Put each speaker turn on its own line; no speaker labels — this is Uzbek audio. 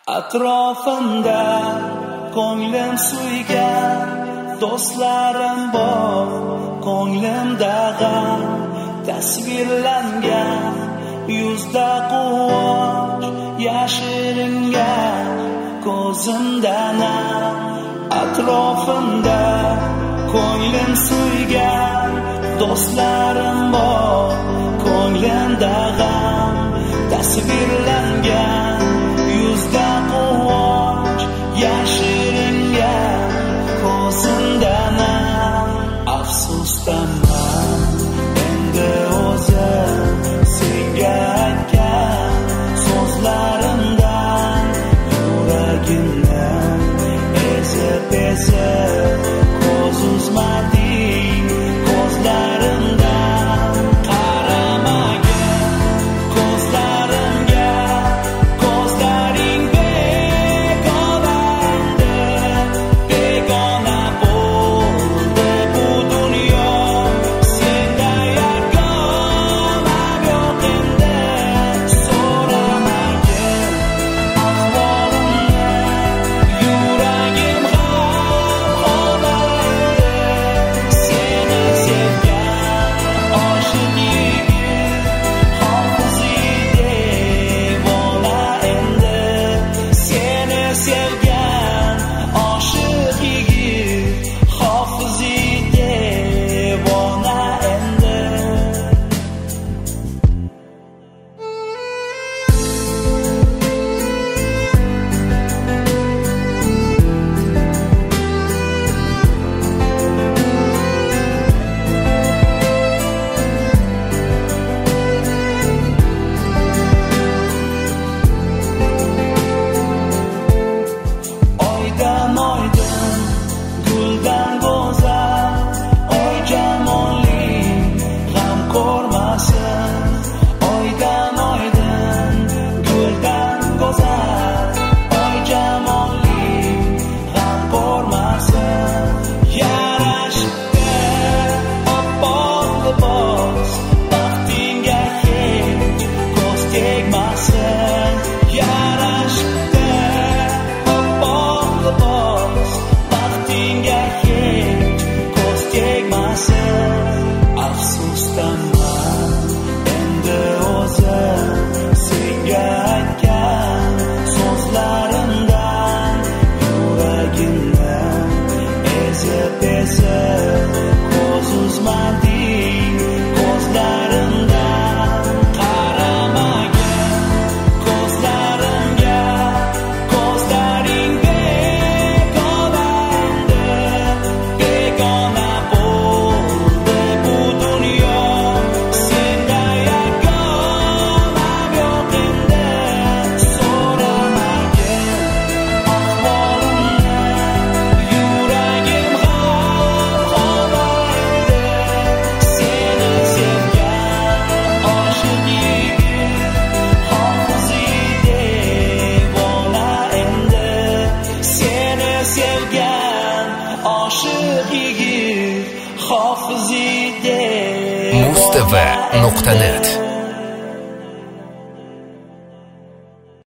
Atrofimda ko'nglim suygan do'stlarim bor, ko'nglimda g'am tasvirlangan, yuzda quvonch yashiringan, ko'zimda nam. Atrofimda ko'nglim suygan do'stlarim bor, ko'nglimda g'am tasvirlangan, yuzda quvonch yashiringan, ko'zimda nam. Afsusdaman endi o'zim senga aytgan so'zlarimdan, yuragimni ezib ko'z uzmading ko'zlarimdan. Qaramagin ko'zlarimga, ko'zlaring begona endi, begona bo'ldi bu dunyo. Senda yagonam yo'q endi, so'ramagin ahvolimni, yuragim g'amxona endi. Seni sevgan oshiq yigit hofizi devona endi. Seni sevgan oshiq yigit hofizi devona endi. Oydan oydin, guldan go'zal, oy jamoling g'am ko'rmasin. Oydan oydin, guldan go'zal, oy jamoling g'am ko'rmasin. Yarashibdi oppoq libos, baxtingga hech ko'z tegmasin. Yarashibdi oppoq libos, baxtingga hech ko'z tegmasin. Afsusdaman endi o'zim senga aytgan so'zlarimdan, yuragimni ezib ko'z uzmading ko'zlarimdan. Qaramagin ko'zlarimga, ko'zlaring begona endi, begona bo'ldi bu dunyo. Senda yagonam yo'q endi, so'ramagin ahvolimni, yuragim g'amxona endi. Seni sevgan oshiq yigit hofizi devona endi. Seni sevgan oshiq yigit hofizi devona
Mustava.net